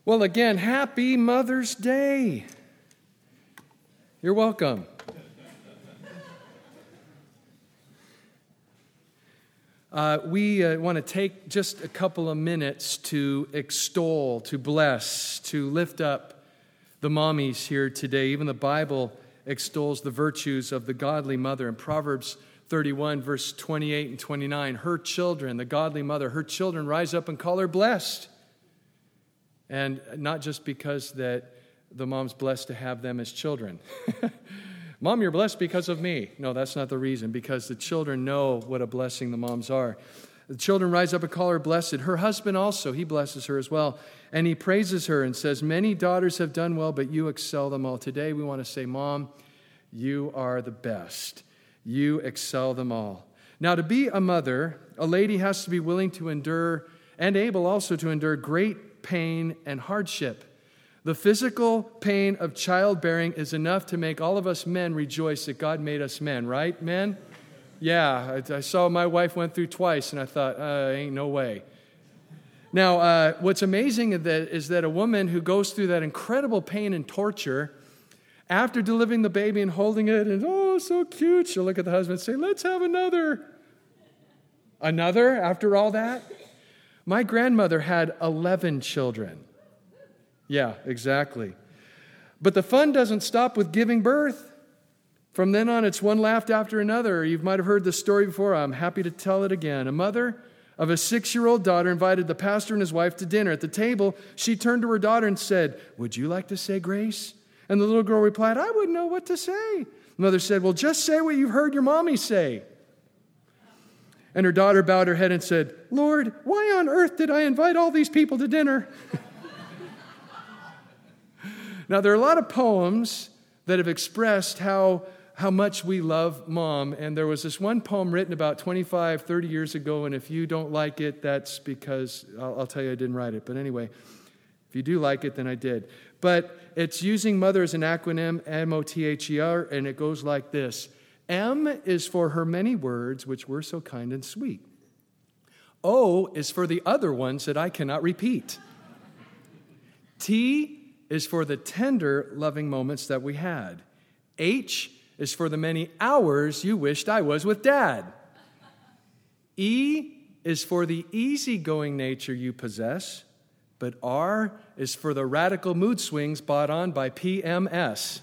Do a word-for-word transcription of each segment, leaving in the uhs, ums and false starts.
Well, again, happy Mother's Day. You're welcome. Uh, we uh, want to take just a couple of minutes to extol, to bless, to lift up the mommies here today. Even the Bible extols the virtues of the godly mother. In Proverbs thirty-one, verse twenty-eight and twenty-nine, her children, the godly mother, her children rise up and call her blessed. And not just because that the mom's blessed to have them as children. Mom, you're blessed because of me. No, that's not the reason. Because the children know what a blessing the moms are. The children rise up and call her blessed. Her husband also, he blesses her as well. And he praises her and says, many daughters have done well, but you excel them all. Today we want to say, Mom, you are the best. You excel them all. Now, to be a mother, a lady has to be willing to endure and able also to endure great pain and hardship. The physical pain of childbearing is enough to make all of us men rejoice that God made us men, right, men? Yeah, I, I saw my wife went through twice, and I thought, uh, ain't no way. Now, uh, what's amazing is that, is that a woman who goes through that incredible pain and torture, after delivering the baby and holding it, and oh, so cute, she'll look at the husband and say, let's have another. Another after all that? My grandmother had eleven children. Yeah, exactly. But the fun doesn't stop with giving birth. From then on, it's one laugh after another. You might have heard this story before. I'm happy to tell it again. A mother of a six-year-old daughter invited the pastor and his wife to dinner. At the table, she turned to her daughter and said, would you like to say grace? And the little girl replied, I wouldn't know what to say. The mother said, well, just say what you've heard your mommy say. And her daughter bowed her head and said, Lord, why on earth did I invite all these people to dinner? Now, there are a lot of poems that have expressed how, how much we love Mom. And there was this one poem written about twenty-five, thirty years ago. And if you don't like it, that's because, I'll, I'll tell you I didn't write it. But anyway, if you do like it, then I did. But it's using mother as an acronym, M O T H E R, and it goes like this. M is for her many words, which were so kind and sweet. O is for the other ones that I cannot repeat. T is for the tender, loving moments that we had. H is for the many hours you wished I was with Dad. E is for the easygoing nature you possess. But R is for the radical mood swings brought on by P M S.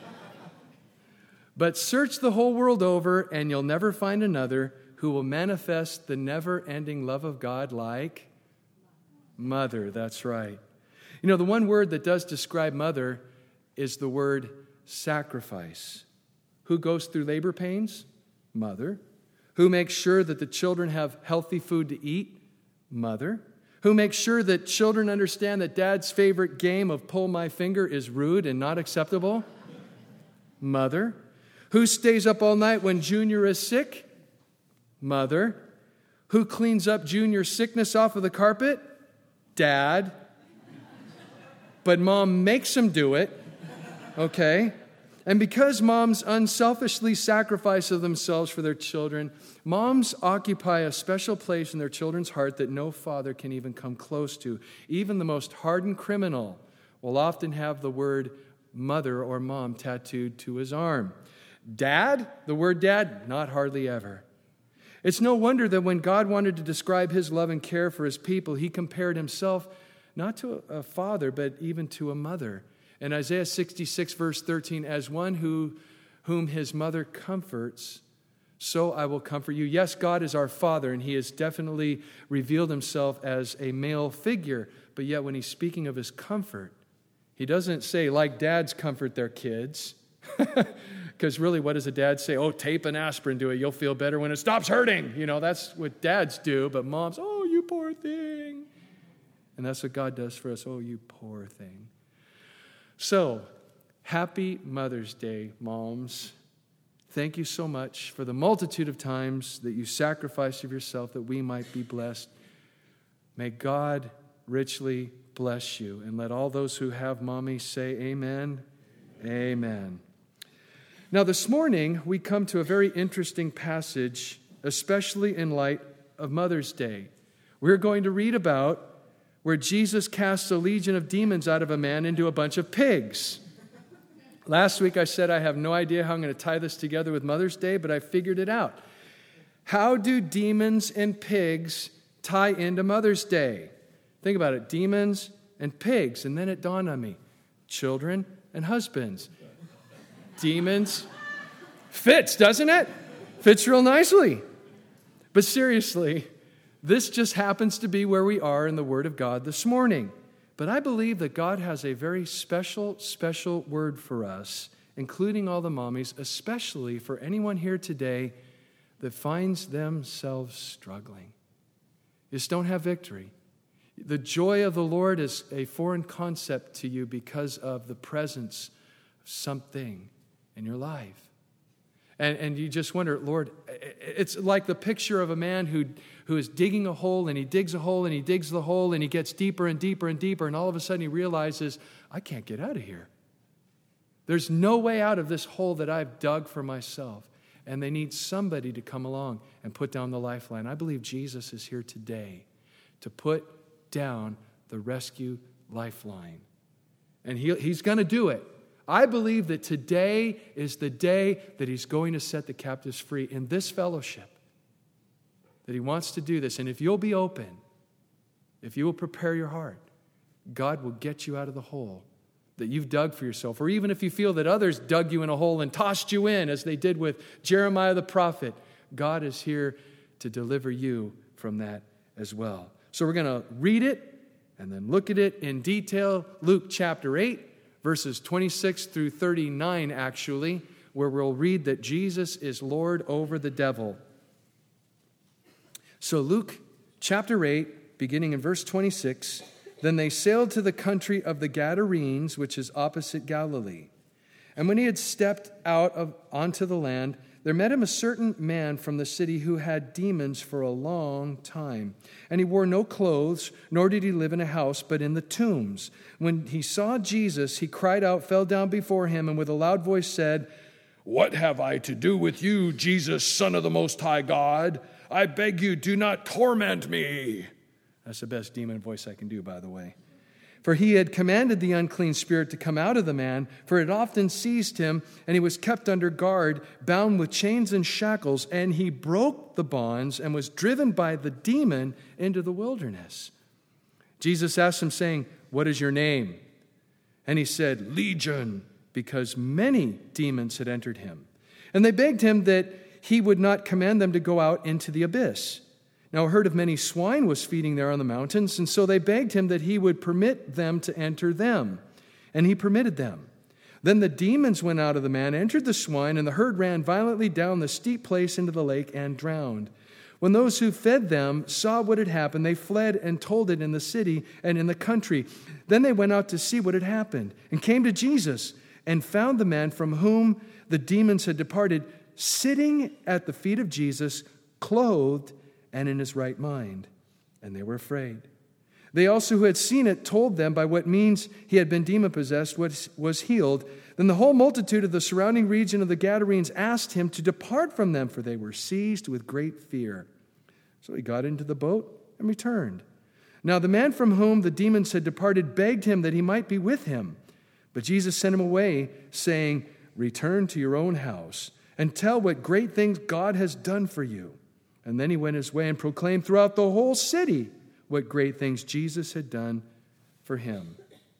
But search the whole world over, and you'll never find another who will manifest the never-ending love of God like mother. That's right. You know, the one word that does describe mother is the word sacrifice. Who goes through labor pains? Mother. Who makes sure that the children have healthy food to eat? Mother. Who makes sure that children understand that Dad's favorite game of pull my finger is rude and not acceptable? Mother. Who stays up all night when Junior is sick? Mother. Who cleans up Junior's sickness off of the carpet? Dad. But Mom makes him do it. Okay? And because moms unselfishly sacrifice of themselves for their children, moms occupy a special place in their children's heart that no father can even come close to. Even the most hardened criminal will often have the word mother or mom tattooed to his arm. Dad, the word dad, not hardly ever. It's no wonder that when God wanted to describe his love and care for his people, he compared himself not to a father, but even to a mother. In Isaiah sixty-six, verse thirteen, as one who, whom his mother comforts, so I will comfort you. Yes, God is our Father, and he has definitely revealed himself as a male figure. But yet when he's speaking of his comfort, he doesn't say, like dads comfort their kids. Because really, what does a dad say? Oh, tape and aspirin to it. You'll feel better when it stops hurting. You know, that's what dads do. But moms, oh, you poor thing. And that's what God does for us. Oh, you poor thing. So, happy Mother's Day, moms. Thank you so much for the multitude of times that you sacrificed of yourself that we might be blessed. May God richly bless you. And let all those who have mommy say amen. Amen. Now, this morning, we come to a very interesting passage, especially in light of Mother's Day. We're going to read about where Jesus casts a legion of demons out of a man into a bunch of pigs. Last week I said I have no idea how I'm going to tie this together with Mother's Day, but I figured it out. How do demons and pigs tie into Mother's Day? Think about it, demons and pigs. And then it dawned on me, children and husbands. Demons fits, doesn't it? Fits real nicely. But seriously, this just happens to be where we are in the Word of God this morning. But I believe that God has a very special, special word for us, including all the mommies, especially for anyone here today that finds themselves struggling. You just don't have victory. The joy of the Lord is a foreign concept to you because of the presence of something in your life. And, and you just wonder, Lord, it's like the picture of a man who, who is digging a hole, and he digs a hole, and he digs the hole, and he gets deeper and deeper and deeper, and all of a sudden he realizes, I can't get out of here. There's no way out of this hole that I've dug for myself. And they need somebody to come along and put down the lifeline. I believe Jesus is here today to put down the rescue lifeline. And he, he's going to do it. I believe that today is the day that he's going to set the captives free in this fellowship. That he wants to do this. And if you'll be open, if you will prepare your heart, God will get you out of the hole that you've dug for yourself. Or even if you feel that others dug you in a hole and tossed you in, as they did with Jeremiah the prophet, God is here to deliver you from that as well. So we're going to read it and then look at it in detail. Luke chapter eight. Verses twenty-six through thirty-nine, actually, where we'll read that Jesus is Lord over the devil. So Luke chapter eight, beginning in verse twenty-six, then they sailed to the country of the Gadarenes, which is opposite Galilee. And when he had stepped out of onto the land, there met him a certain man from the city who had demons for a long time. And he wore no clothes, nor did he live in a house, but in the tombs. When he saw Jesus, he cried out, fell down before him, and with a loud voice said, "What have I to do with you, Jesus, Son of the Most High God? I beg you, do not torment me." That's the best demon voice I can do, by the way. For he had commanded the unclean spirit to come out of the man, for it often seized him, and he was kept under guard, bound with chains and shackles, and he broke the bonds and was driven by the demon into the wilderness. Jesus asked him, saying, "What is your name?" And he said, "Legion," because many demons had entered him. And they begged him that he would not command them to go out into the abyss. Now a herd of many swine was feeding there on the mountains, and so they begged him that he would permit them to enter them. And he permitted them. Then the demons went out of the man, entered the swine, and the herd ran violently down the steep place into the lake and drowned. When those who fed them saw what had happened, they fled and told it in the city and in the country. Then they went out to see what had happened, and came to Jesus, and found the man from whom the demons had departed, sitting at the feet of Jesus, clothed and in his right mind. And they were afraid. They also who had seen it told them by what means he had been demon-possessed, was, was healed. Then the whole multitude of the surrounding region of the Gadarenes asked him to depart from them, for they were seized with great fear. So he got into the boat and returned. Now the man from whom the demons had departed begged him that he might be with him. But Jesus sent him away, saying, "Return to your own house and tell what great things God has done for you." And then he went his way and proclaimed throughout the whole city what great things Jesus had done for him.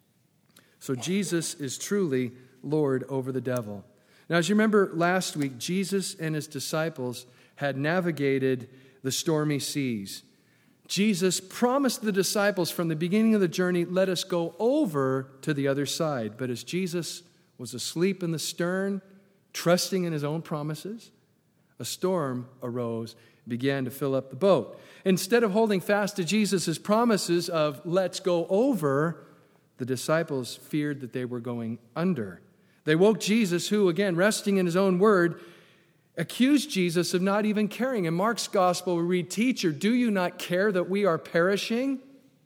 So Jesus is truly Lord over the devil. Now, as you remember last week, Jesus and his disciples had navigated the stormy seas. Jesus promised the disciples from the beginning of the journey, let us go over to the other side. But as Jesus was asleep in the stern, trusting in his own promises, a storm arose, began to fill up the boat. Instead of holding fast to Jesus' promises of let's go over, the disciples feared that they were going under. They woke Jesus, who, again, resting in his own word, accused Jesus of not even caring. In Mark's gospel, we read, "Teacher, do you not care that we are perishing?"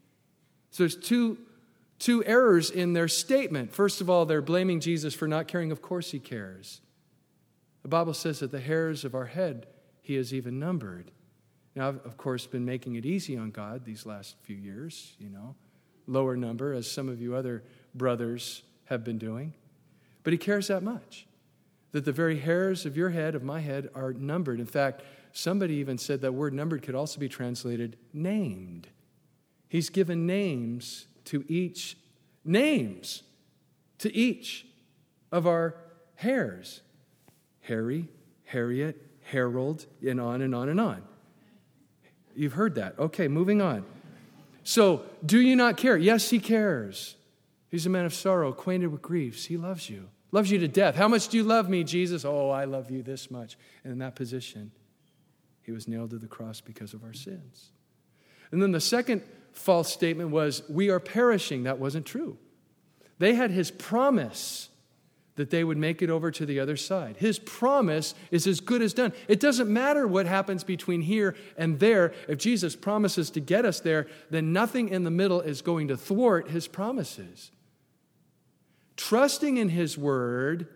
So there's two, two errors in their statement. First of all, they're blaming Jesus for not caring. Of course he cares. The Bible says that the hairs of our head he has even numbered. Now, I've, of course, been making it easy on God these last few years, you know. lower number, as some of you other brothers have been doing. But he cares that much, that the very hairs of your head, of my head, are numbered. In fact, somebody even said that word numbered could also be translated named. He's given names to each, names to each of our hairs. Harry, Harriet, Harold, and on and on and on. You've heard that. Okay, moving on. So, do you not care? Yes, he cares. He's a man of sorrow, acquainted with griefs. He loves you. Loves you to death. How much do you love me, Jesus? Oh, I love you this much. And in that position, he was nailed to the cross because of our sins. And then the second false statement was, we are perishing. That wasn't true. They had his promise that they would make it over to the other side. His promise is as good as done. It doesn't matter what happens between here and there. If Jesus promises to get us there, then nothing in the middle is going to thwart his promises. Trusting in his word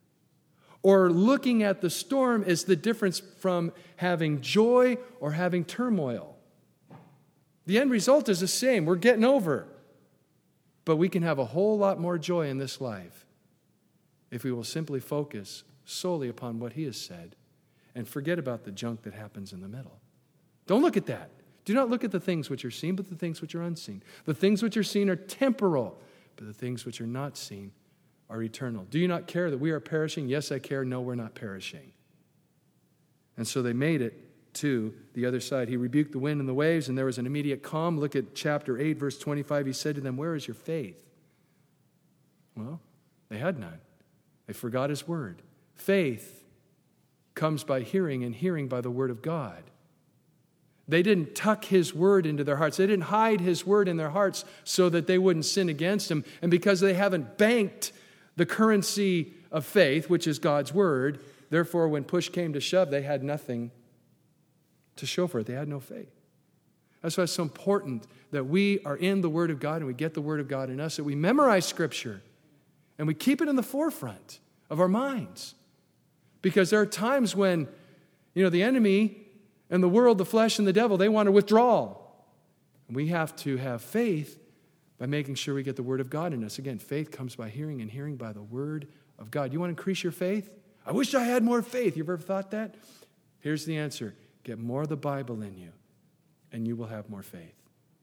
or looking at the storm is the difference from having joy or having turmoil. The end result is the same. We're getting over. But we can have a whole lot more joy in this life if we will simply focus solely upon what he has said and forget about the junk that happens in the middle. Don't look at that. Do not look at the things which are seen, but the things which are unseen. The things which are seen are temporal, but the things which are not seen are eternal. Do you not care that we are perishing? Yes, I care. No, we're not perishing. And so they made it to the other side. He rebuked the wind and the waves, and there was an immediate calm. Look at chapter eight, verse twenty-five. He said to them, where is your faith? Well, they had none. They forgot his word. Faith comes by hearing, and hearing by the word of God. They didn't tuck his word into their hearts. They didn't hide his word in their hearts so that they wouldn't sin against him. And because they haven't banked the currency of faith, which is God's word, therefore, when push came to shove, they had nothing to show for it. They had no faith. That's why it's so important that we are in the word of God and we get the word of God in us, that we memorize Scripture and we keep it in the forefront of our minds. Because there are times when, you know, the enemy and the world, the flesh and the devil, they want to withdraw. And we have to have faith by making sure we get the word of God in us. Again, faith comes by hearing, and hearing by the word of God. You want to increase your faith? I wish I had more faith. You ever thought that? Here's the answer. Get more of the Bible in you, and you will have more faith.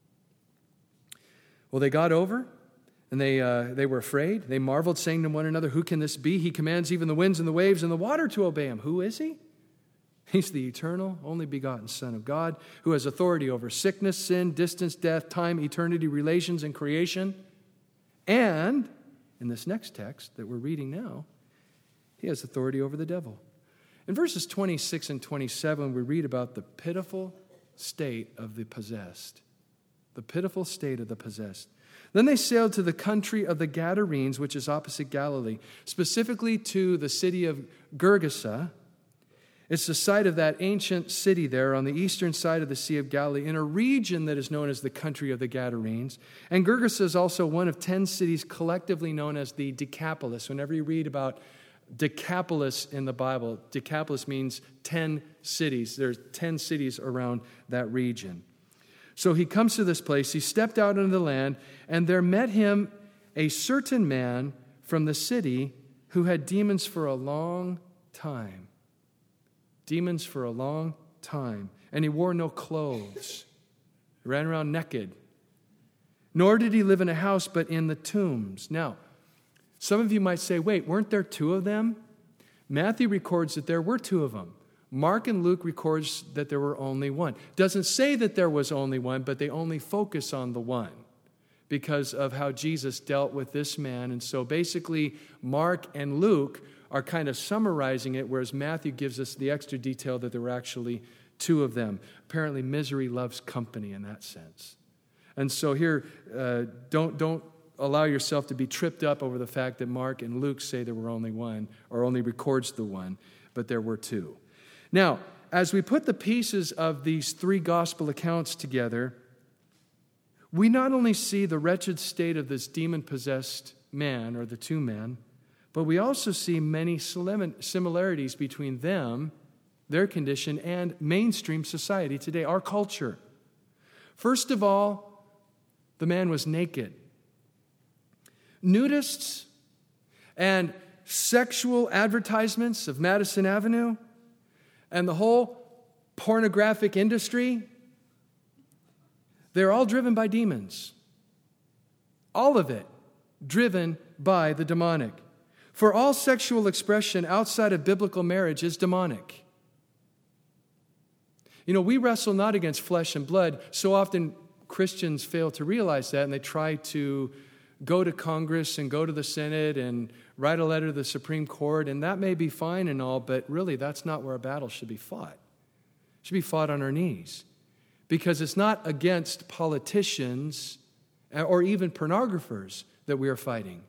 Well, they got over, and they uh, they were afraid. They marveled, saying to one another, who can this be? He commands even the winds and the waves and the water to obey him. Who is he? He's the eternal, only begotten Son of God, who has authority over sickness, sin, distance, death, time, eternity, relations, and creation. And in this next text that we're reading now, he has authority over the devil. In verses twenty-six and twenty-seven, we read about the pitiful state of the possessed. The pitiful state of the possessed. Then they sailed to the country of the Gadarenes, which is opposite Galilee, specifically to the city of Gergesa. It's the site of that ancient city there on the eastern side of the Sea of Galilee, in a region that is known as the country of the Gadarenes. And Gergesa is also one of ten cities collectively known as the Decapolis. Whenever you read about Decapolis in the Bible, Decapolis means ten cities. There's ten cities around that region. So he comes to this place, he stepped out into the land, and there met him a certain man from the city who had demons for a long time. Demons for a long time. And he wore no clothes. He ran around naked. Nor did he live in a house, but in the tombs. Now, some of you might say, wait, weren't there two of them? Matthew records that there were two of them. Mark and Luke records that there were only one. Doesn't say that there was only one, but they only focus on the one because of how Jesus dealt with this man. And so basically, Mark and Luke are kind of summarizing it, whereas Matthew gives us the extra detail that there were actually two of them. Apparently, misery loves company in that sense. And so here, uh, don't don't allow yourself to be tripped up over the fact that Mark and Luke say there were only one, or only records the one, but there were two. Now, as we put the pieces of these three gospel accounts together, we not only see the wretched state of this demon-possessed man, or the two men, but we also see many similarities between them, their condition, and mainstream society today, our culture. First of all, The man was naked. Nudists and sexual advertisements of Madison Avenue and the whole pornographic industry, they're all driven by demons. All of it driven by the demonic. For all sexual expression outside of biblical marriage is demonic. You know, we wrestle not against flesh and blood. So often Christians fail to realize that, and they try to go to Congress and go to the Senate and write a letter to the Supreme Court, and that may be fine and all, but really that's not where our battle should be fought. It should be fought on our knees. Because it's not against politicians or even pornographers that we are fighting.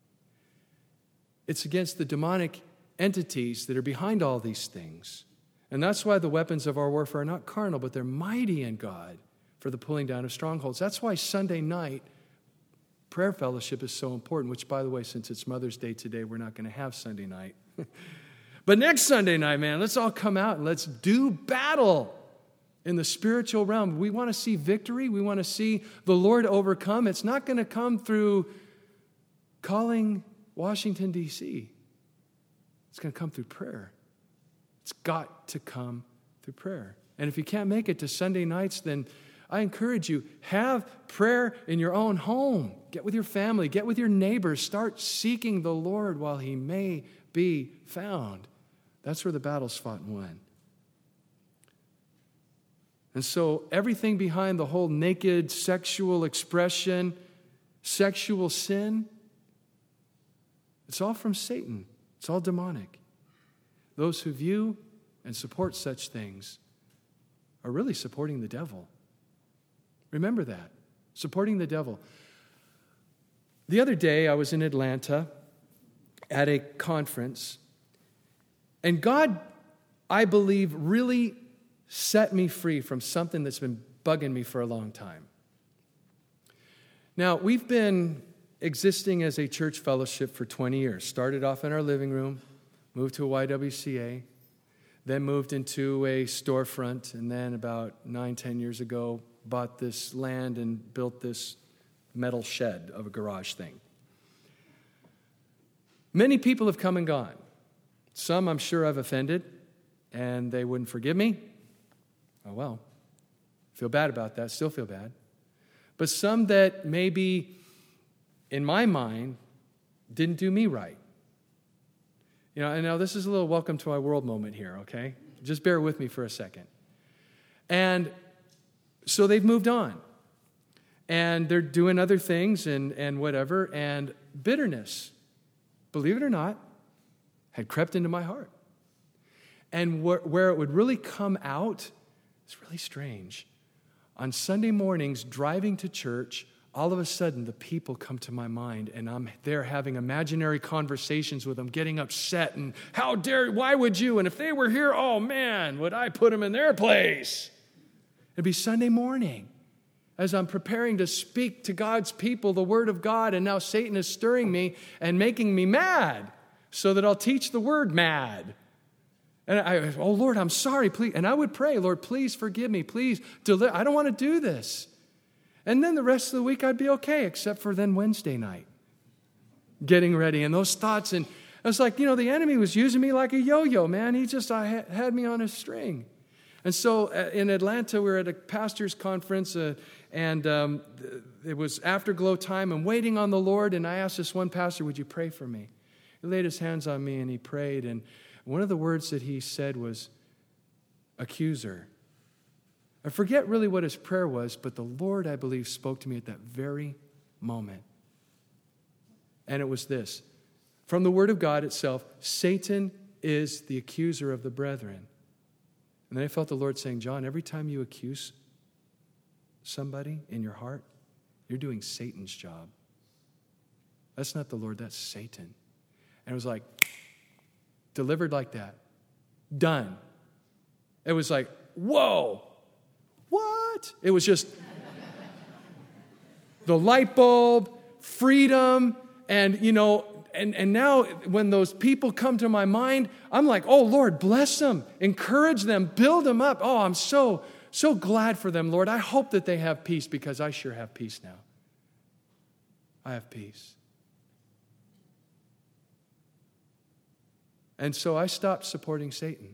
It's against the demonic entities that are behind all these things. And that's why the weapons of our warfare are not carnal, but they're mighty in God for the pulling down of strongholds. That's why Sunday night prayer fellowship is so important, which, by the way, since it's Mother's Day today, we're not going to have Sunday night. But next Sunday night, man, let's all come out and let's do battle in the spiritual realm. We want to see victory. We want to see the Lord overcome. It's not going to come through calling Washington, D C It's going to come through prayer. It's got to come through prayer. And if you can't make it to Sunday nights, then I encourage you, have prayer in your own home. Get with your family. Get with your neighbors. Start seeking the Lord while he may be found. That's where the battle's fought and won. And so everything behind the whole naked sexual expression, sexual sin, it's all from Satan. It's all demonic. Those who view and support such things are really supporting the devil. Remember that. Supporting the devil. The other day, I was in Atlanta at a conference, and God, I believe, really set me free from something that's been bugging me for a long time. Now, we've been existing as a church fellowship for twenty years. Started off in our living room, moved to a Y W C A, then moved into a storefront, and then about nine, ten years ago, bought this land and built this metal shed of a garage thing. Many people have come and gone. Some I'm sure I've offended, and they wouldn't forgive me. Oh well, feel bad about that, still feel bad. But some that maybe, in my mind, didn't do me right. You know, and now this is a little welcome to my world moment here, okay? Just bear with me for a second. And so they've moved on. And they're doing other things and, and whatever. And bitterness, believe it or not, had crept into my heart. And wh- where it would really come out, it's really strange. On Sunday mornings, driving to church, all of a sudden the people come to my mind, and I'm there having imaginary conversations with them, getting upset, and how dare, why would you? And if they were here, oh man, would I put them in their place? It'd be Sunday morning as I'm preparing to speak to God's people the word of God, and now Satan is stirring me and making me mad so that I'll teach the word mad. And I, oh Lord, I'm sorry, please. And I would pray, Lord, please forgive me, please deliver. I don't want to do this. And then the rest of the week I'd be okay, except for then Wednesday night, getting ready. And those thoughts, and I was like, you know, the enemy was using me like a yo-yo, man. He just I had me on a string. And so uh, in Atlanta, we were at a pastor's conference, uh, and um, it was afterglow time. I'm waiting on the Lord, and I asked this one pastor, would you pray for me? He laid his hands on me, and he prayed. And one of the words that he said was, accuser. I forget really what his prayer was, but the Lord, I believe, spoke to me at that very moment. And it was this. From the Word of God itself, Satan is the accuser of the brethren. And then I felt the Lord saying, John, every time you accuse somebody in your heart, you're doing Satan's job. That's not the Lord, that's Satan. And it was like, delivered like that. Done. It was like, whoa. What? It was just the light bulb, freedom, and, you know, and, and now when those people come to my mind, I'm like, oh, Lord, bless them, encourage them, build them up. Oh, I'm so, so glad for them, Lord. I hope that they have peace because I sure have peace now. I have peace. And so I stopped supporting Satan.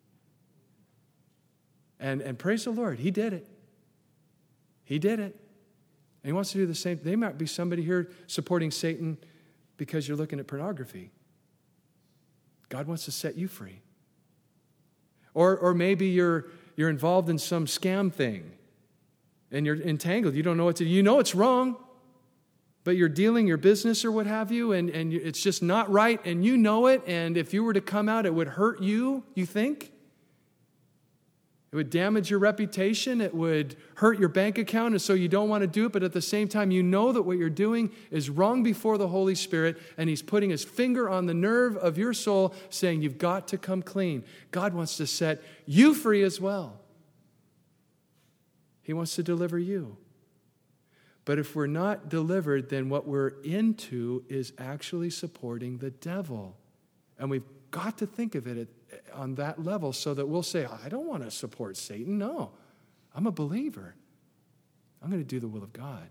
And, and praise the Lord, he did it. He did it. And he wants to do the same. There might be somebody here supporting Satan because you're looking at pornography. God wants to set you free. Or, or maybe you're, you're involved in some scam thing and you're entangled. You don't know what to do. You know it's wrong, but you're dealing your business or what have you, and, and it's just not right, and you know it, and if you were to come out, it would hurt you, you think? It would damage your reputation. It would hurt your bank account, and so you don't want to do it, but at the same time, you know that what you're doing is wrong before the Holy Spirit, and He's putting His finger on the nerve of your soul, saying, you've got to come clean. God wants to set you free as well. He wants to deliver you. But if we're not delivered, then what we're into is actually supporting the devil. And we've got to think of it on that level so that we'll say, I don't want to support Satan. No, I'm a believer. I'm going to do the will of God.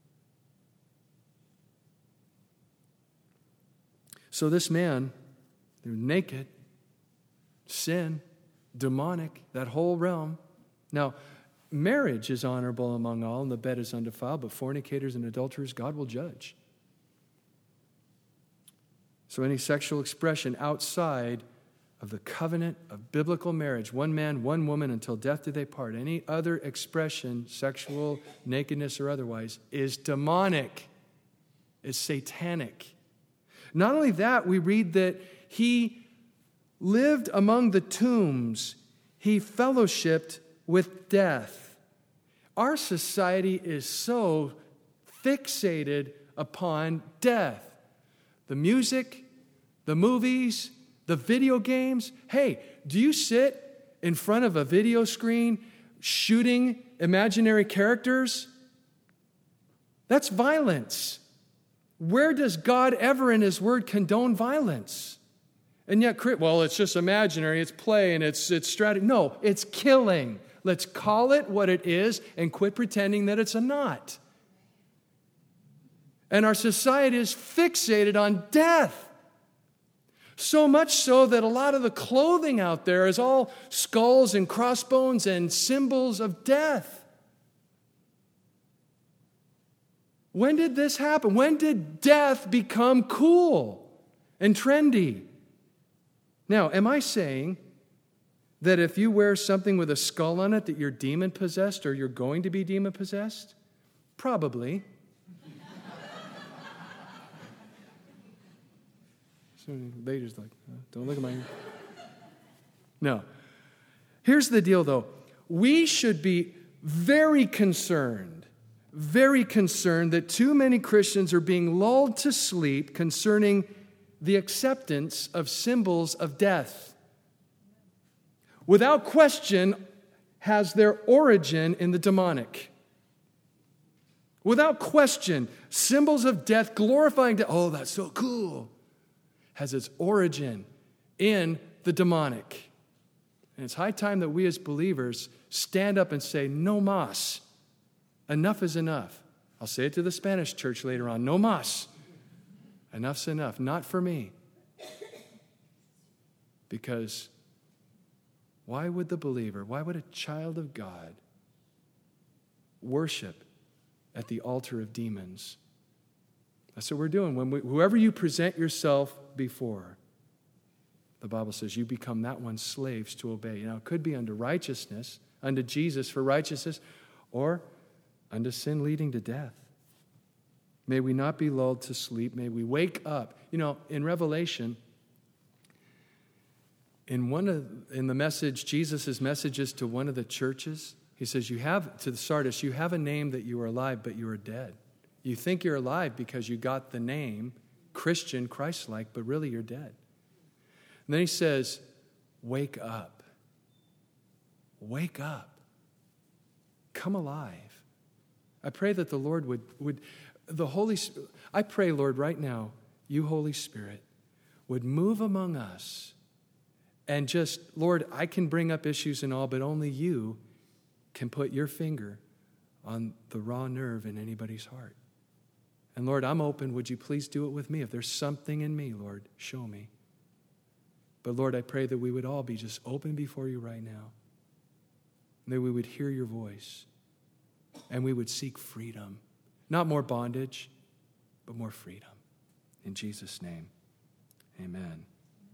So this man, they're naked, sin, demonic, that whole realm. Now, marriage is honorable among all, and the bed is undefiled, but fornicators and adulterers God will judge. So any sexual expression outside of the covenant of biblical marriage, one man, one woman, until death do they part, any other expression, sexual, nakedness, or otherwise, is demonic, is satanic. Not only that, we read that he lived among the tombs. He fellowshiped with death. Our society is so fixated upon death. The music, the movies, the video games. Hey, do you sit in front of a video screen shooting imaginary characters? That's violence. Where does God ever in His Word condone violence? And yet, well, it's just imaginary, it's play, and it's, it's strategy. No, it's killing. Let's call it what it is and quit pretending that it's a not. And our society is fixated on death. So much so that a lot of the clothing out there is all skulls and crossbones and symbols of death. When did this happen? When did death become cool and trendy? Now, am I saying that if you wear something with a skull on it that you're demon-possessed or you're going to be demon-possessed? Probably. So ladies like, oh, don't look at my ear. No. Here's the deal, though. We should be very concerned, very concerned that too many Christians are being lulled to sleep concerning the acceptance of symbols of death. Without question, has their origin in the demonic. Without question, symbols of death, glorifying death, oh, that's so cool, has its origin in the demonic. And it's high time that we as believers stand up and say, no mas. Enough is enough. I'll say it to the Spanish church later on, no mas. Enough's enough. Not for me. Because why would the believer, why would a child of God worship at the altar of demons? That's what we're doing. When we, whoever you present yourself before, the Bible says you become that one's slaves to obey. Now, it could be unto righteousness, unto Jesus for righteousness, or unto sin leading to death. May we not be lulled to sleep. May we wake up. You know, in Revelation, in one of in the message, Jesus' messages to one of the churches, he says, you have, to the Sardis, you have a name that you are alive, but you are dead. You think you're alive because you got the name Christian, Christ-like, but really you're dead. And then he says, wake up. Wake up. Come alive. I pray that the Lord would, would the Holy Spirit, I pray, Lord, right now, you, Holy Spirit, would move among us and just, Lord, I can bring up issues and all, but only you can put your finger on the raw nerve in anybody's heart. And Lord, I'm open. Would you please do it with me? If there's something in me, Lord, show me. But Lord, I pray that we would all be just open before you right now. And that we would hear your voice. And we would seek freedom. Not more bondage, but more freedom. In Jesus' name, amen.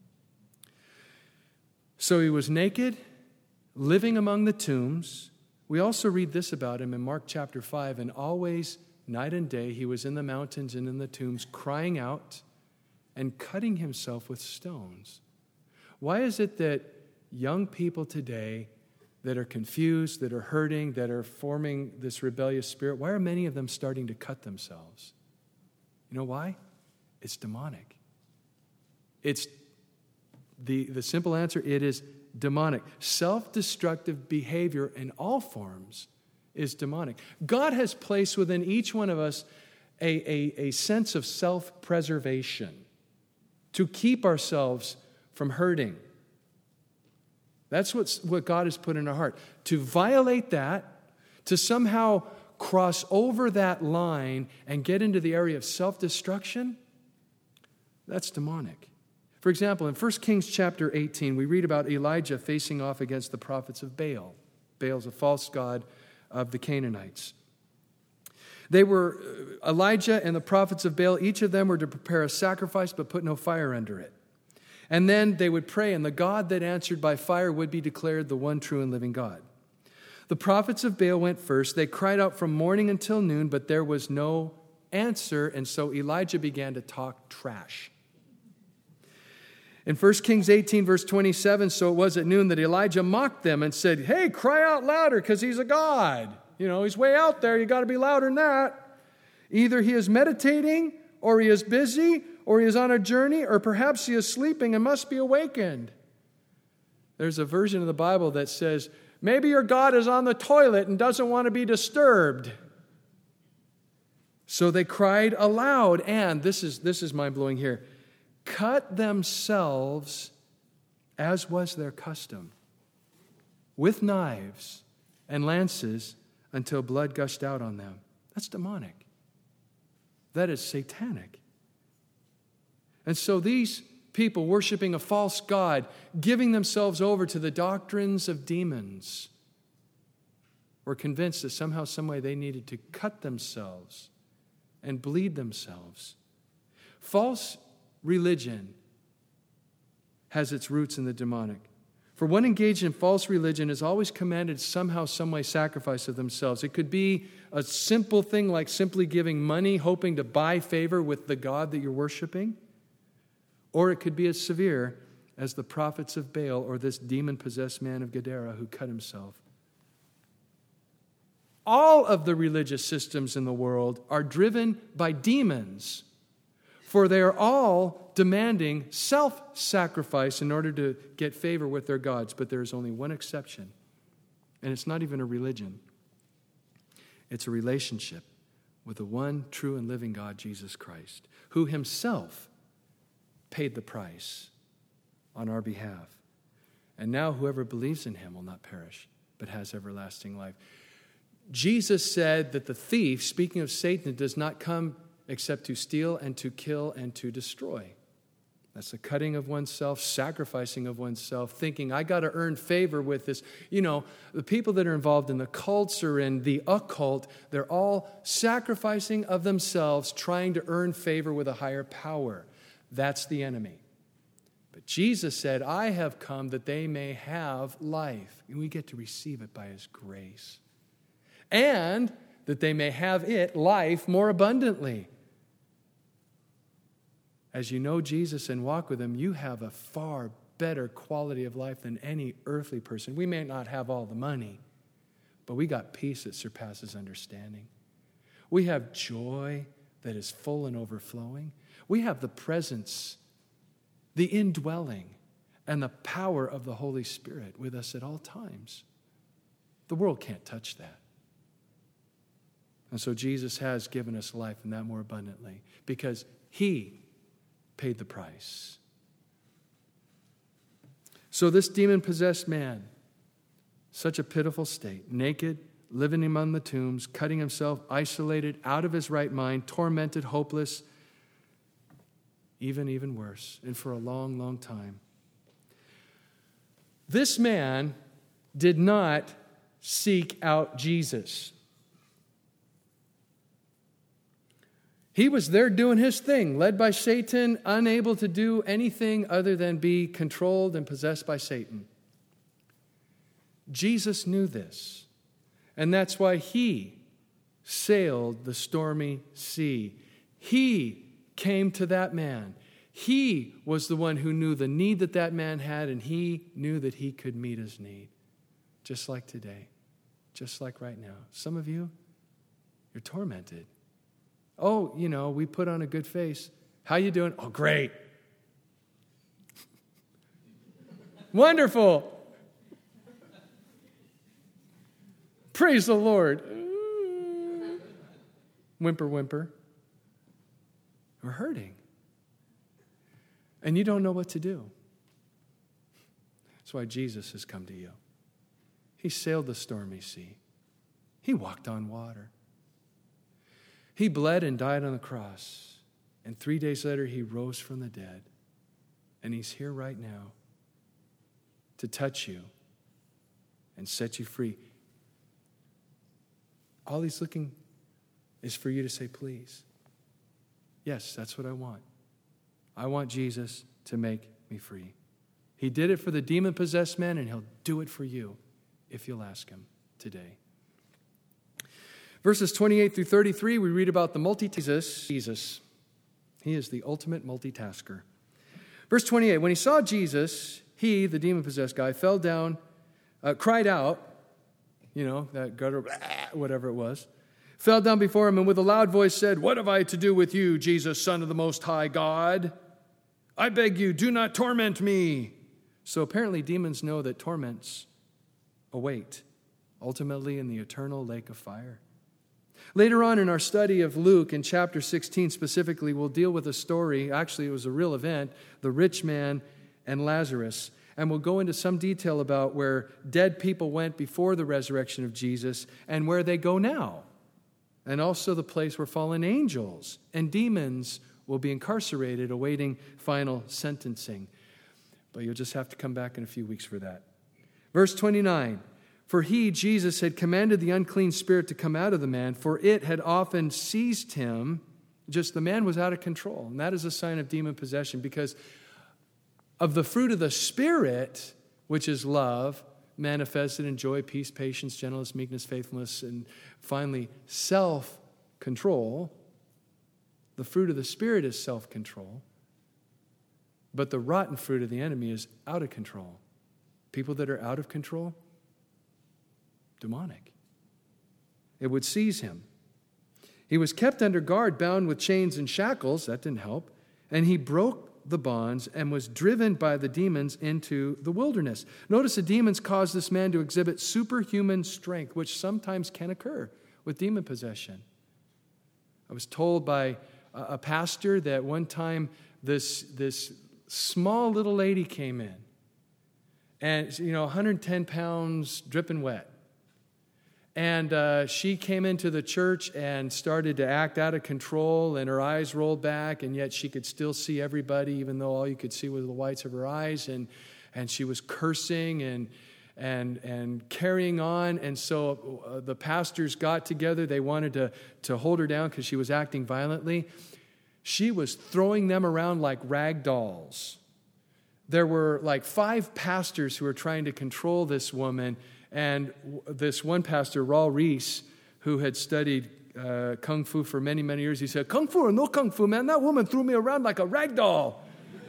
So he was naked, living among the tombs. We also read this about him in Mark chapter five. And always, night and day, he was in the mountains and in the tombs, crying out and cutting himself with stones. Why is it that young people today that are confused, that are hurting, that are forming this rebellious spirit, why are many of them starting to cut themselves? You know why? It's demonic. It's the, the simple answer, it is demonic. Self-destructive behavior in all forms is demonic. God has placed within each one of us a, a, a sense of self-preservation to keep ourselves from hurting. That's what's, what God has put in our heart. To violate that, to somehow cross over that line and get into the area of self-destruction, that's demonic. For example, in First Kings chapter eighteen, we read about Elijah facing off against the prophets of Baal. Baal's a false god of the Canaanites. They were, Elijah and the prophets of Baal, each of them were to prepare a sacrifice but put no fire under it. And then they would pray, and the God that answered by fire would be declared the one true and living God. The prophets of Baal went first. They cried out from morning until noon, but there was no answer, and so Elijah began to talk trash. In First Kings eighteen, verse twenty-seven, so it was at noon that Elijah mocked them and said, hey, cry out louder because he's a god. You know, he's way out there. You got to be louder than that. Either he is meditating, or he is busy, or he is on a journey, or perhaps he is sleeping and must be awakened. There's a version of the Bible that says, maybe your God is on the toilet and doesn't want to be disturbed. So they cried aloud, and this is, this is mind-blowing here, cut themselves as was their custom, with knives and lances until blood gushed out on them. That's demonic. That is satanic. And so these people worshiping a false god, giving themselves over to the doctrines of demons, were convinced that somehow, some way they needed to cut themselves and bleed themselves. False religion has its roots in the demonic. For one engaged in false religion is always commanded somehow, some way sacrifice of themselves. It could be a simple thing like simply giving money, hoping to buy favor with the God that you're worshiping. Or it could be as severe as the prophets of Baal or this demon-possessed man of Gadara who cut himself. All of the religious systems in the world are driven by demons, for they are all demanding self-sacrifice in order to get favor with their gods. But there is only one exception, and it's not even a religion. It's a relationship with the one true and living God, Jesus Christ, who himself paid the price on our behalf. And now whoever believes in him will not perish, but has everlasting life. Jesus said that the thief, speaking of Satan, does not come except to steal and to kill and to destroy. That's the cutting of oneself, sacrificing of oneself, thinking, I got to earn favor with this. You know, the people that are involved in the cults or in the occult, they're all sacrificing of themselves, trying to earn favor with a higher power. That's the enemy. But Jesus said, I have come that they may have life. And we get to receive it by his grace. And that they may have it, life, more abundantly. As you know Jesus and walk with him, you have a far better quality of life than any earthly person. We may not have all the money, but we got peace that surpasses understanding. We have joy that is full and overflowing. We have the presence, the indwelling, and the power of the Holy Spirit with us at all times. The world can't touch that. And so Jesus has given us life, and that more abundantly, because he paid the price. So this demon-possessed man, such a pitiful state, naked, living among the tombs, cutting himself, isolated, out of his right mind, tormented, hopeless, even, even worse, and for a long, long time. This man did not seek out Jesus. He was there doing his thing, led by Satan, unable to do anything other than be controlled and possessed by Satan. Jesus knew this, and that's why he sailed the stormy sea. He came to that man. He was the one who knew the need that that man had, and he knew that he could meet his need. Just like today, just like right now. Some of you, you're tormented. Oh, you know, we put on a good face. How you doing? Oh, great. Wonderful. Praise the Lord. Whimper, whimper. We're hurting. And you don't know what to do. That's why Jesus has come to you. He sailed the stormy sea. He walked on water. He bled and died on the cross. And three days later, he rose from the dead. And he's here right now to touch you and set you free. All he's looking is for you to say, please. Yes, that's what I want. I want Jesus to make me free. He did it for the demon-possessed man, and he'll do it for you if you'll ask him today. Verses twenty-eight through thirty-three, we read about the multi-Jesus. Jesus. He is the ultimate multitasker. Verse twenty-eight, when he saw Jesus, he, the demon-possessed guy, fell down, uh, cried out, you know, that gutter, whatever it was, fell down before him and with a loud voice said, "What have I to do with you, Jesus, Son of the Most High God? I beg you, do not torment me." So apparently demons know that torments await, ultimately in the eternal lake of fire. Later on in our study of Luke, in chapter sixteen specifically, we'll deal with a story. Actually, it was a real event, the rich man and Lazarus. And we'll go into some detail about where dead people went before the resurrection of Jesus and where they go now. And also the place where fallen angels and demons will be incarcerated, awaiting final sentencing. But you'll just have to come back in a few weeks for that. Verse twenty-nine, for he, Jesus, had commanded the unclean spirit to come out of the man, for it had often seized him. Just the man was out of control. And that is a sign of demon possession, because of the fruit of the Spirit, which is love, manifested in joy, peace, patience, gentleness, meekness, faithfulness, and finally self-control. The fruit of the Spirit is self-control. But the rotten fruit of the enemy is out of control. People that are out of control, demonic. It would seize him. He was kept under guard, bound with chains and shackles. That didn't help. And he broke the bonds and was driven by the demons into the wilderness. Notice the demons caused this man to exhibit superhuman strength, which sometimes can occur with demon possession. I was told by a pastor that one time this, this small little lady came in, and, you know, one hundred ten pounds, dripping wet. And uh, she came into the church and started to act out of control, and her eyes rolled back, and yet she could still see everybody, even though all you could see was the whites of her eyes. And, and she was cursing and, and, and carrying on. And so uh, the pastors got together. They wanted to, to hold her down because she was acting violently. She was throwing them around like rag dolls. There were like five pastors who were trying to control this woman. And this one pastor, Raul Reese, who had studied uh, Kung Fu for many, many years, he said, "Kung Fu or no Kung Fu, man, that woman threw me around like a rag doll."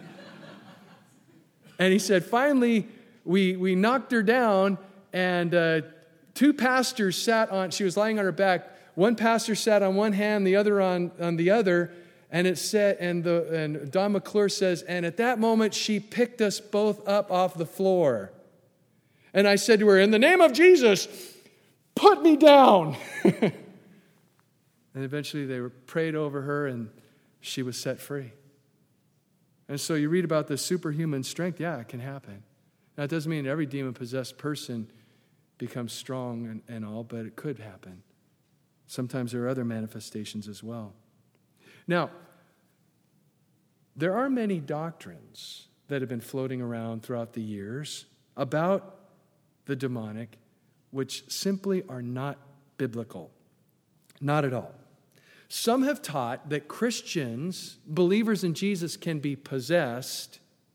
And he said, finally, we, we knocked her down, and uh, two pastors sat on, she was lying on her back. One pastor sat on one hand, the other on, on the other, and it said, and, the, and Don McClure says, and at that moment, she picked us both up off the floor. And I said to her, "In the name of Jesus, put me down." And eventually they prayed over her, and she was set free. And so you read about the superhuman strength. Yeah, it can happen. Now, it doesn't mean every demon-possessed person becomes strong and, and all, but it could happen. Sometimes there are other manifestations as well. Now, there are many doctrines that have been floating around throughout the years about the demonic, which simply are not biblical. Not at all. Some have taught that Christians, believers in Jesus, can be possessed,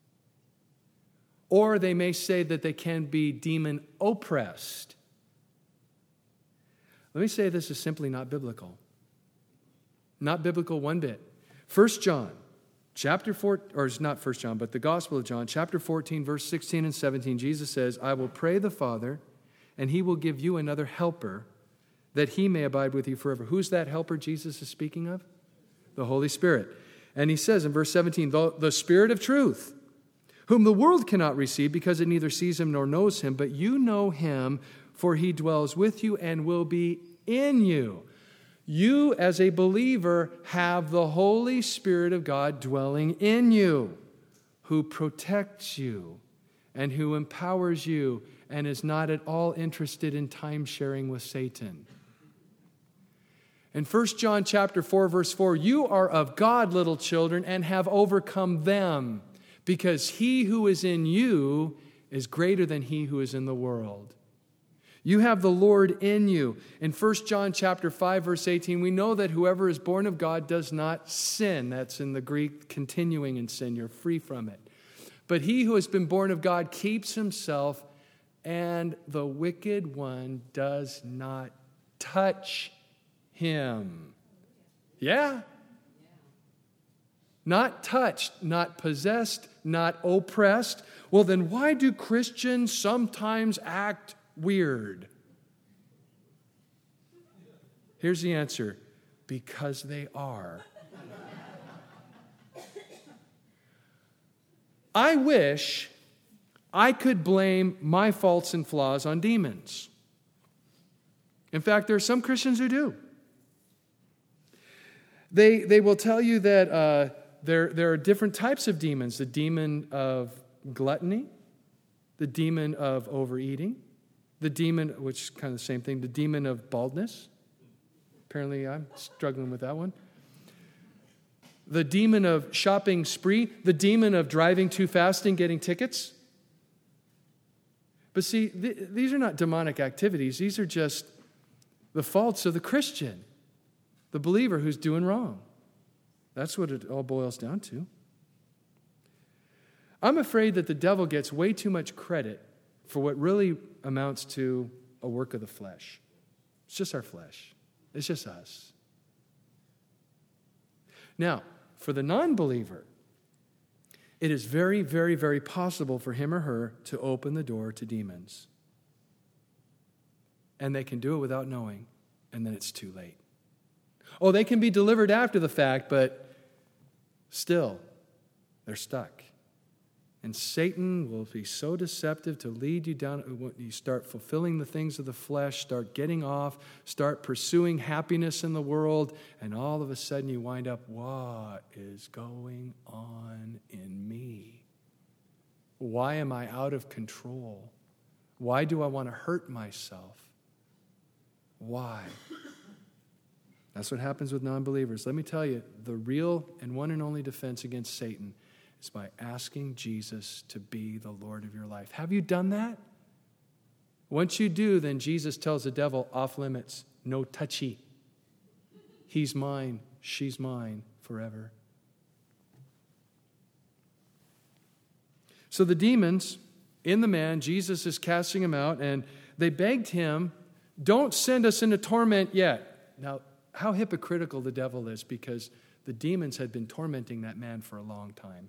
or they may say that they can be demon oppressed. Let me say this is simply not biblical. Not biblical one bit. First John, chapter four, or it's not First John, but the Gospel of John, chapter fourteen, verse sixteen and seventeen, Jesus says, I will pray the Father, and he will give you another helper, that he may abide with you forever. Who's that helper Jesus is speaking of? The Holy Spirit. And he says in verse seventeen, the, the Spirit of truth, whom the world cannot receive because it neither sees him nor knows him, but you know him, for he dwells with you and will be in you. You, as a believer, have the Holy Spirit of God dwelling in you, who protects you and who empowers you and is not at all interested in time sharing with Satan. In First John chapter four, verse four, you are of God, little children, and have overcome them, because he who is in you is greater than he who is in the world. You have the Lord in you. In First John chapter five, verse eighteen, we know that whoever is born of God does not sin. That's in the Greek, continuing in sin. You're free from it. But he who has been born of God keeps himself, and the wicked one does not touch him. Yeah? Not touched, not possessed, not oppressed. Well, then why do Christians sometimes act weird? Here's the answer. Because they are. I wish I could blame my faults and flaws on demons. In fact, there are some Christians who do. They, they will tell you that uh, there, there are different types of demons. The demon of gluttony, the demon of overeating, the demon, which is kind of the same thing, the demon of baldness. Apparently I'm struggling with that one. The demon of shopping spree, the demon of driving too fast and getting tickets. But see, th- these are not demonic activities. These are just the faults of the Christian, the believer who's doing wrong. That's what it all boils down to. I'm afraid that the devil gets way too much credit for what really amounts to a work of the flesh. It's just our flesh. It's just us. Now, for the non-believer, it is very, very, very possible for him or her to open the door to demons. And they can do it without knowing, and then it's too late. Oh, they can be delivered after the fact, but still, they're stuck. And Satan will be so deceptive to lead you down. When you start fulfilling the things of the flesh, start getting off, start pursuing happiness in the world, and all of a sudden you wind up, what is going on in me? Why am I out of control? Why do I want to hurt myself? Why? That's what happens with non-believers. Let me tell you, the real and one and only defense against Satan is by asking Jesus to be the Lord of your life. Have you done that? Once you do, then Jesus tells the devil, off limits, no touchy. He's mine, she's mine forever. So the demons in the man, Jesus is casting them out, and they begged him, don't send us into torment yet. Now, how hypocritical the devil is, because the demons had been tormenting that man for a long time.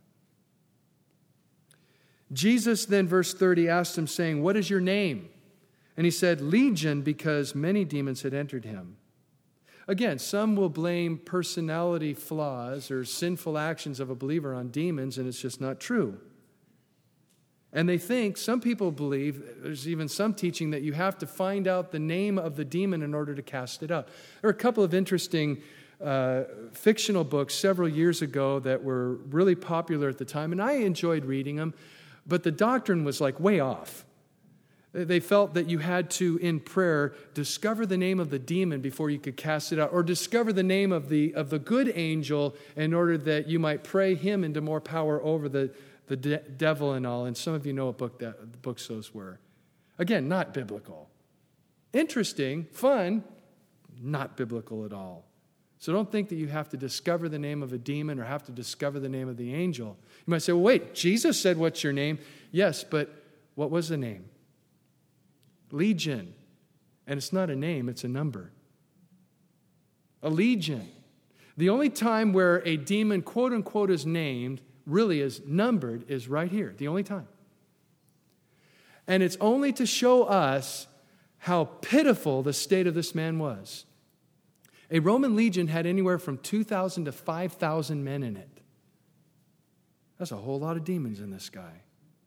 Jesus then, verse thirty, asked him, saying, what is your name? And he said, Legion, because many demons had entered him. Again, some will blame personality flaws or sinful actions of a believer on demons, and it's just not true. And they think, some people believe, there's even some teaching that you have to find out the name of the demon in order to cast it out. There are a couple of interesting uh, fictional books several years ago that were really popular at the time, and I enjoyed reading them, but the doctrine was like way off. They felt that you had to, in prayer, discover the name of the demon before you could cast it out, or discover the name of the of the good angel in order that you might pray him into more power over the, the de- devil and all. And some of you know what book that, books those were. Again, not biblical. Interesting, fun, not biblical at all. So don't think that you have to discover the name of a demon or have to discover the name of the angel. You might say, well, wait, Jesus said, what's your name? Yes, but what was the name? Legion. And it's not a name, it's a number. A legion. The only time where a demon, quote unquote, is named, really is numbered, is right here. The only time. And it's only to show us how pitiful the state of this man was. A Roman legion had anywhere from two thousand to five thousand men in it. That's a whole lot of demons in this guy.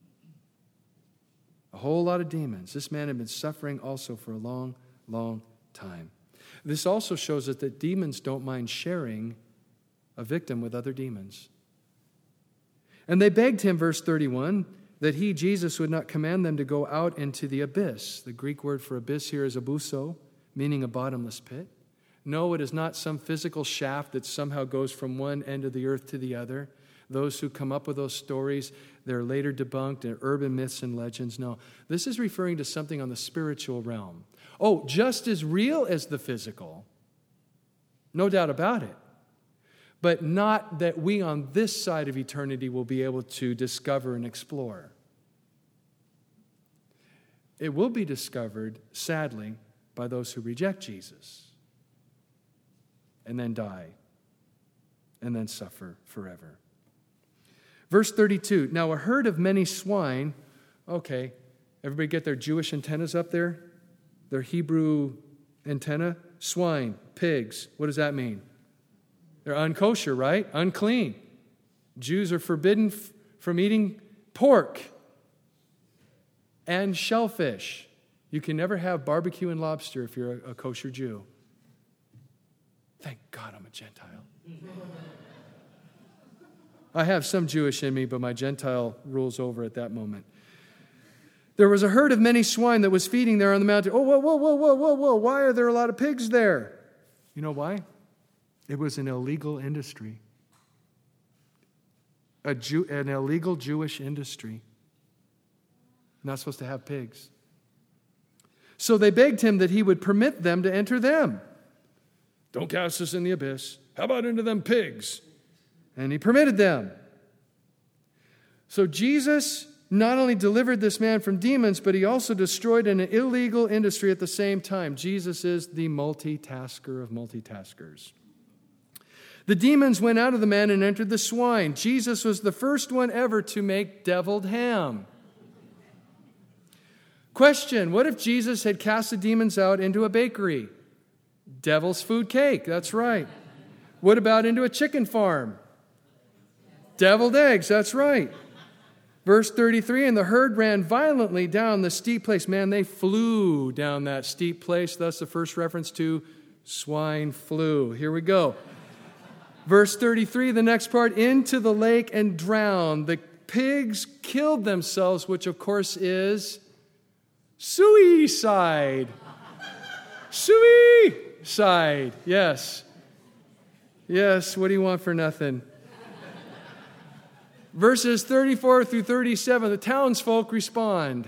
A whole lot of demons. This man had been suffering also for a long, long time. This also shows us that demons don't mind sharing a victim with other demons. And they begged him, verse thirty-one, that he, Jesus, would not command them to go out into the abyss. The Greek word for abyss here is abuso, meaning a bottomless pit. No, it is not some physical shaft that somehow goes from one end of the earth to the other. Those who come up with those stories, they're later debunked in urban myths and legends. No, this is referring to something on the spiritual realm. Oh, just as real as the physical. No doubt about it. But not that we on this side of eternity will be able to discover and explore. It will be discovered, sadly, by those who reject Jesus and then die and then suffer forever. Verse thirty-two, now a herd of many swine, okay, everybody get their Jewish antennas up there? Their Hebrew antenna? Swine, pigs, what does that mean? They're unkosher, right? Unclean. Jews are forbidden f- from eating pork and shellfish. You can never have barbecue and lobster if you're a, a kosher Jew. Thank God I'm a Gentile. I have some Jewish in me, but my Gentile rules over at that moment. There was a herd of many swine that was feeding there on the mountain. Oh, whoa, whoa, whoa, whoa, whoa, whoa. Why are there a lot of pigs there? You know why? It was an illegal industry. A Jew, an illegal Jewish industry. Not supposed to have pigs. So they begged him that he would permit them to enter them. Don't cast us in the abyss. How about into them pigs? And he permitted them. So Jesus not only delivered this man from demons, but he also destroyed an illegal industry at the same time. Jesus is the multitasker of multitaskers. The demons went out of the man and entered the swine. Jesus was the first one ever to make deviled ham. Question, what if Jesus had cast the demons out into a bakery? Devil's food cake, that's right. What about into a chicken farm? Deviled eggs, that's right. Verse thirty-three, and the herd ran violently down the steep place. Man, they flew down that steep place. Thus the first reference to swine flu. Here we go. Verse thirty-three, the next part, into the lake and drowned. The pigs killed themselves, which of course is suicide. Suicide, yes. Yes, what do you want for nothing? Verses thirty-four through thirty-seven, the townsfolk respond.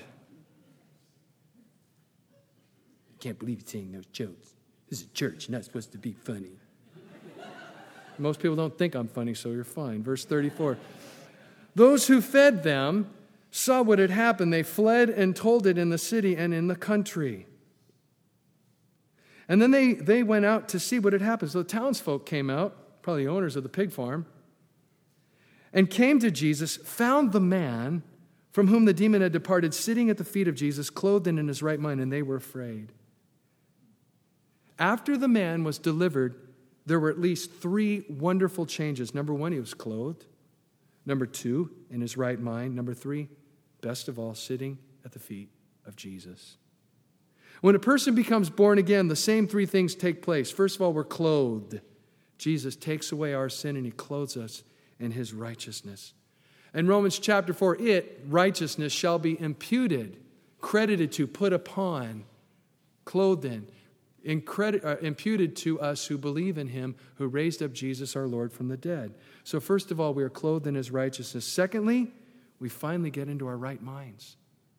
Can't believe you're saying those jokes. This is a church, you're not supposed to be funny. Most people don't think I'm funny, so you're fine. Verse thirty-four. Those who fed them saw what had happened. They fled and told it in the city and in the country. And then they, they went out to see what had happened. So the townsfolk came out, probably the owners of the pig farm, and came to Jesus, found the man from whom the demon had departed, sitting at the feet of Jesus, clothed and in his right mind, and they were afraid. After the man was delivered, there were at least three wonderful changes. Number one, he was clothed. Number two, in his right mind. Number three, best of all, sitting at the feet of Jesus. When a person becomes born again, the same three things take place. First of all, we're clothed. Jesus takes away our sin and he clothes us in his righteousness. In Romans chapter four, it, righteousness, shall be imputed credited to, put upon, clothed in, incredi- uh, imputed to us who believe in him, who raised up Jesus our Lord from the dead. So first of all, we are clothed in his righteousness. Secondly, we finally get into our right minds.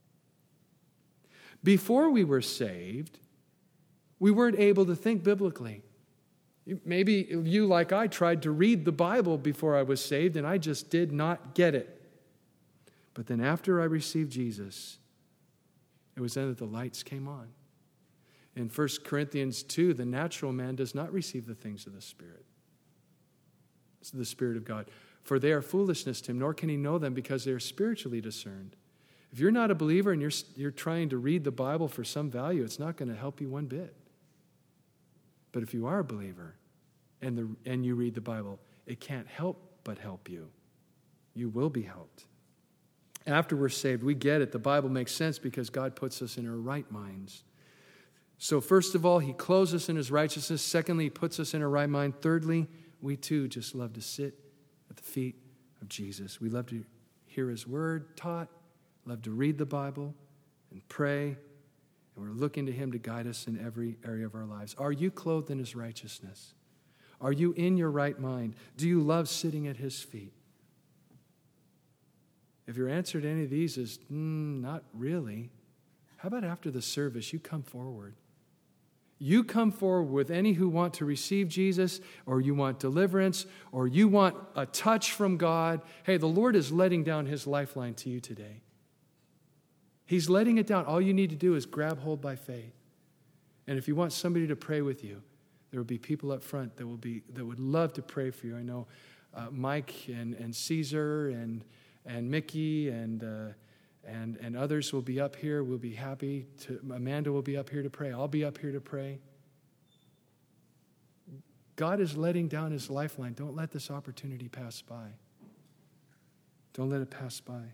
Before we were saved, we weren't able to think biblically. Maybe you, like I, tried to read the Bible before I was saved, and I just did not get it. But then after I received Jesus, it was then that the lights came on. In First Corinthians two, the natural man does not receive the things of the Spirit. It's the Spirit of God. For they are foolishness to him, nor can he know them because they are spiritually discerned. If you're not a believer and you're, you're trying to read the Bible for some value, it's not going to help you one bit. But if you are a believer and, the, and you read the Bible, it can't help but help you. You will be helped. After we're saved, we get it. The Bible makes sense because God puts us in our right minds. So first of all, he clothes us in his righteousness. Secondly, he puts us in our right mind. Thirdly, we too just love to sit at the feet of Jesus. We love to hear his word taught, love to read the Bible and pray, and we're looking to him to guide us in every area of our lives. Are you clothed in his righteousness? Are you in your right mind? Do you love sitting at his feet? If your answer to any of these is, mm, not really, how about after the service, you come forward? You come forward with any who want to receive Jesus, or you want deliverance, or you want a touch from God. Hey, the Lord is letting down his lifeline to you today. He's letting it down. All you need to do is grab hold by faith. And if you want somebody to pray with you, there will be people up front that will be that would love to pray for you. I know uh, Mike and, and Caesar and and Mickey and uh, and and others will be up here. We'll be happy to. Amanda will be up here to pray. I'll be up here to pray. God is letting down his lifeline. Don't let this opportunity pass by. Don't let it pass by.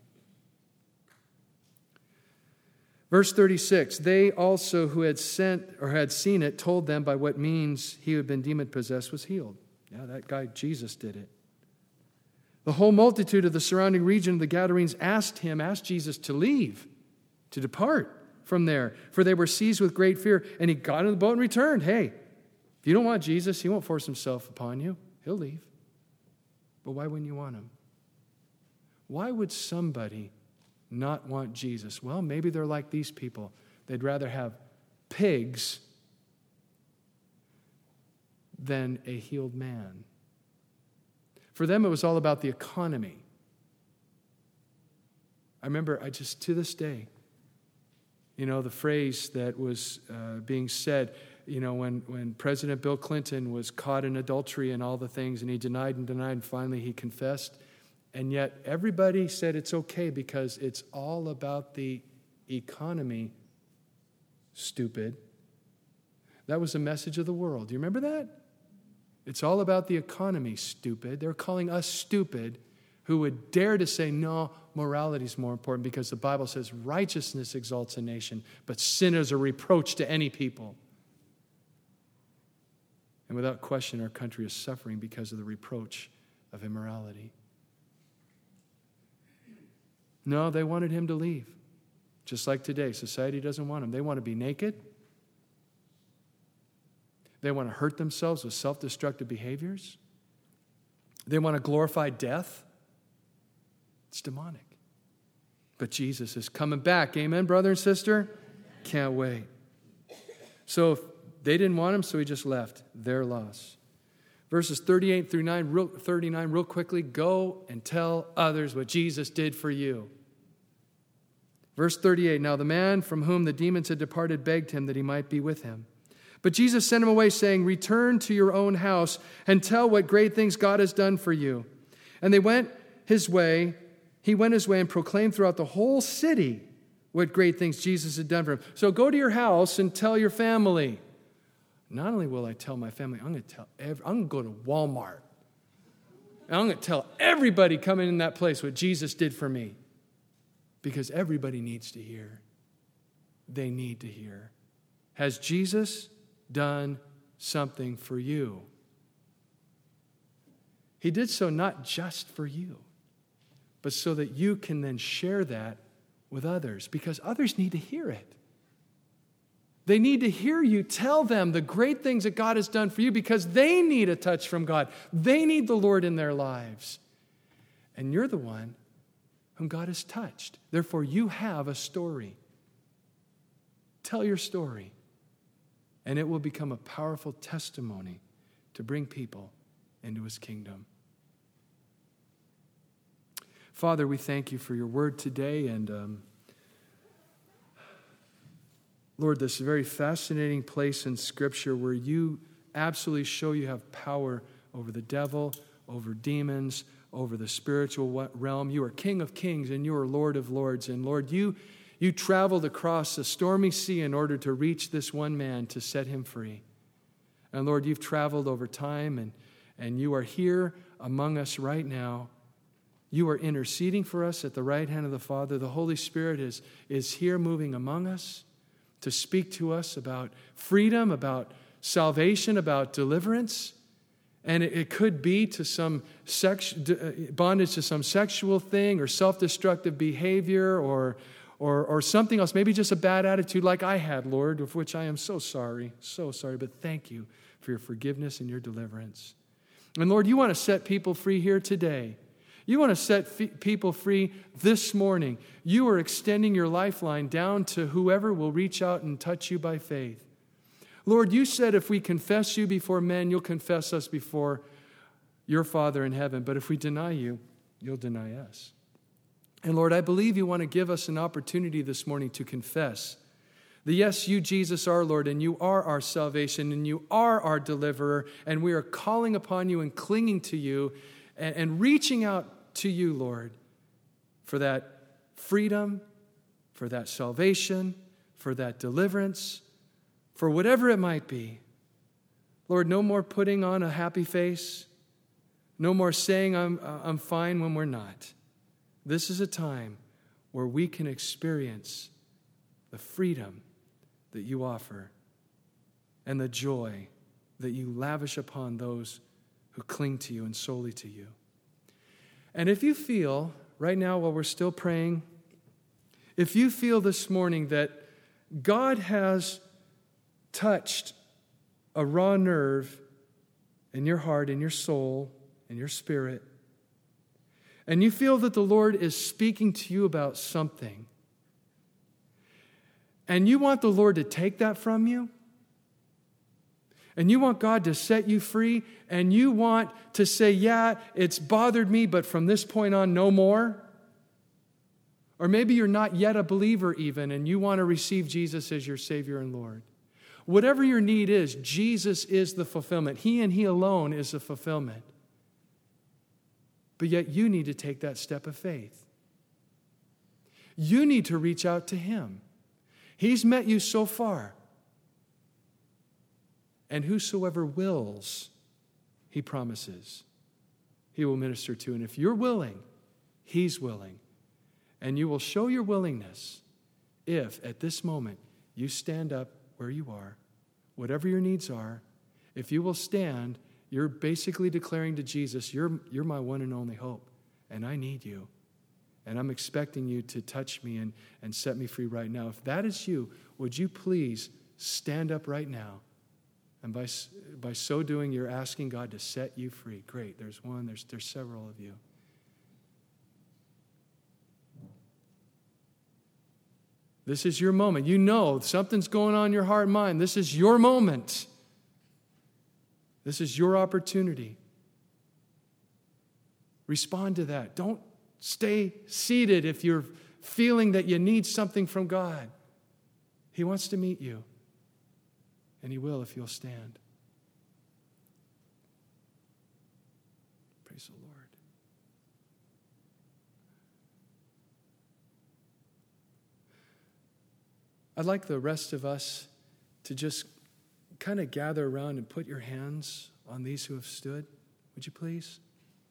Verse thirty-six, they also who had sent or had seen it told them by what means he who had been demon-possessed was healed. Yeah, that guy Jesus did it. The whole multitude of the surrounding region of the Gadarenes asked him, asked Jesus to leave, to depart from there, for they were seized with great fear. And he got in the boat and returned. Hey, if you don't want Jesus, he won't force himself upon you. He'll leave. But why wouldn't you want him? Why would somebody not want Jesus? Well, maybe they're like these people. They'd rather have pigs than a healed man. For them, it was all about the economy. I remember, I just, to this day, you know, the phrase that was uh, being said, you know, when, when President Bill Clinton was caught in adultery and all the things, and he denied and denied, and finally he confessed. And yet everybody said it's okay because it's all about the economy, stupid. That was the message of the world. Do you remember that? It's all about the economy, stupid. They're calling us stupid who would dare to say, no, morality is more important because the Bible says righteousness exalts a nation, but sin is a reproach to any people. And without question, our country is suffering because of the reproach of immorality. No, they wanted him to leave. Just like today, society doesn't want him. They want to be naked. They want to hurt themselves with self-destructive behaviors. They want to glorify death. It's demonic. But Jesus is coming back. Amen, brother and sister? Can't wait. So if they didn't want him, so he just left. Their loss. Verses thirty-eight through nine, real, thirty-nine, real quickly. Go and tell others what Jesus did for you. Verse thirty-eight, now the man from whom the demons had departed begged him that he might be with him. But Jesus sent him away, saying, return to your own house and tell what great things God has done for you. And they went his way. He went his way and proclaimed throughout the whole city what great things Jesus had done for him. So go to your house and tell your family. Not only will I tell my family, I'm going to tell every, I'm going to go to Walmart. And I'm going to tell everybody coming in that place what Jesus did for me. Because everybody needs to hear. They need to hear. Has Jesus done something for you? He did so not just for you, but so that you can then share that with others because others need to hear it. They need to hear you tell them the great things that God has done for you because they need a touch from God. They need the Lord in their lives. And you're the one whom God has touched. Therefore, you have a story. Tell your story, and it will become a powerful testimony to bring people into His kingdom. Father, we thank you for your word today, and um, Lord, this very fascinating place in Scripture where you absolutely show you have power over the devil, over demons, over the spiritual realm. You are King of kings and you are Lord of lords. And Lord, you, you traveled across a stormy sea in order to reach this one man to set him free. And Lord, you've traveled over time and, and you are here among us right now. You are interceding for us at the right hand of the Father. The Holy Spirit is, is here moving among us to speak to us about freedom, about salvation, about deliverance. And it, it could be to some sex, bondage to some sexual thing or self-destructive behavior or, or, or something else, maybe just a bad attitude like I had, Lord, of which I am so sorry, so sorry. But thank you for your forgiveness and your deliverance. And Lord, you want to set people free here today. You want to set f- people free this morning. You are extending your lifeline down to whoever will reach out and touch you by faith. Lord, you said if we confess you before men, you'll confess us before your Father in heaven. But if we deny you, you'll deny us. And Lord, I believe you want to give us an opportunity this morning to confess that yes, you, Jesus, are Lord, and you are our salvation, and you are our deliverer, and we are calling upon you and clinging to you and, and reaching out to you, Lord, for that freedom, for that salvation, for that deliverance, for whatever it might be. Lord, no more putting on a happy face, no more saying I'm, I'm fine when we're not. This is a time where we can experience the freedom that you offer and the joy that you lavish upon those who cling to you and solely to you. And if you feel, right now while we're still praying, if you feel this morning that God has touched a raw nerve in your heart, in your soul, in your spirit, and you feel that the Lord is speaking to you about something, and you want the Lord to take that from you, and you want God to set you free, and you want to say, yeah, it's bothered me, but from this point on, no more. Or maybe you're not yet a believer even, and you want to receive Jesus as your Savior and Lord. Whatever your need is, Jesus is the fulfillment. He and He alone is the fulfillment. But yet you need to take that step of faith. You need to reach out to Him. He's met you so far. And whosoever wills, He promises, He will minister to. And if you're willing, He's willing. And you will show your willingness if, at this moment, you stand up where you are, whatever your needs are. If you will stand, you're basically declaring to Jesus, you're, you're my one and only hope, and I need you. And I'm expecting you to touch me and, and set me free right now. If that is you, would you please stand up right now? And by, by so doing, you're asking God to set you free. Great, there's one, there's, there's several of you. This is your moment. You know something's going on in your heart and mind. This is your moment. This is your opportunity. Respond to that. Don't stay seated if you're feeling that you need something from God. He wants to meet you. And He will if you'll stand. Praise the Lord. I'd like the rest of us to just kind of gather around and put your hands on these who have stood. Would you please?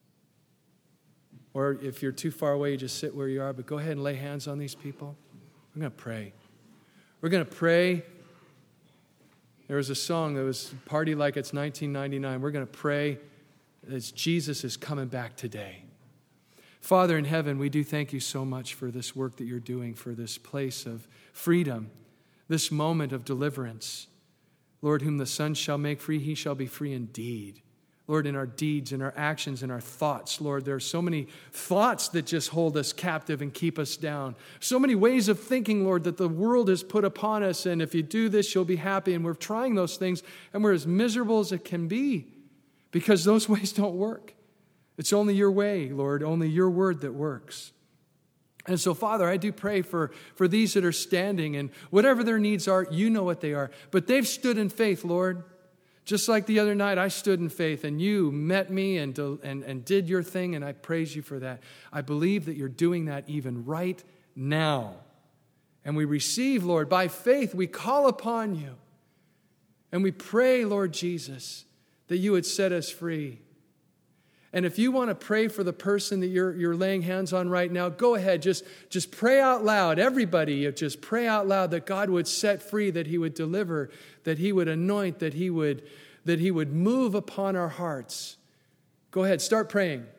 Or if you're too far away, you just sit where you are, but go ahead and lay hands on these people. We're going to pray. We're going to pray. There was a song that was Party Like It's nineteen ninety-nine. We're going to pray as Jesus is coming back today. Father in heaven, we do thank you so much for this work that you're doing, for this place of freedom, this moment of deliverance. Lord, whom the Son shall make free, he shall be free indeed. Lord, in our deeds, in our actions, in our thoughts, Lord, there are so many thoughts that just hold us captive and keep us down. So many ways of thinking, Lord, that the world has put upon us, and if you do this, you'll be happy. And we're trying those things, and we're as miserable as it can be because those ways don't work. It's only your way, Lord, only your word that works. And so, Father, I do pray for, for these that are standing, and whatever their needs are, you know what they are. But they've stood in faith, Lord. Just like the other night, I stood in faith, and you met me and, and, and did your thing, and I praise you for that. I believe that you're doing that even right now. And we receive, Lord, by faith, we call upon you. And we pray, Lord Jesus, that you would set us free. And if you want to pray for the person that you're, you're laying hands on right now, go ahead. Just, just pray out loud. Everybody, just pray out loud that God would set free, that he would deliver, that he would anoint, that he would, that he would move upon our hearts. Go ahead, start praying.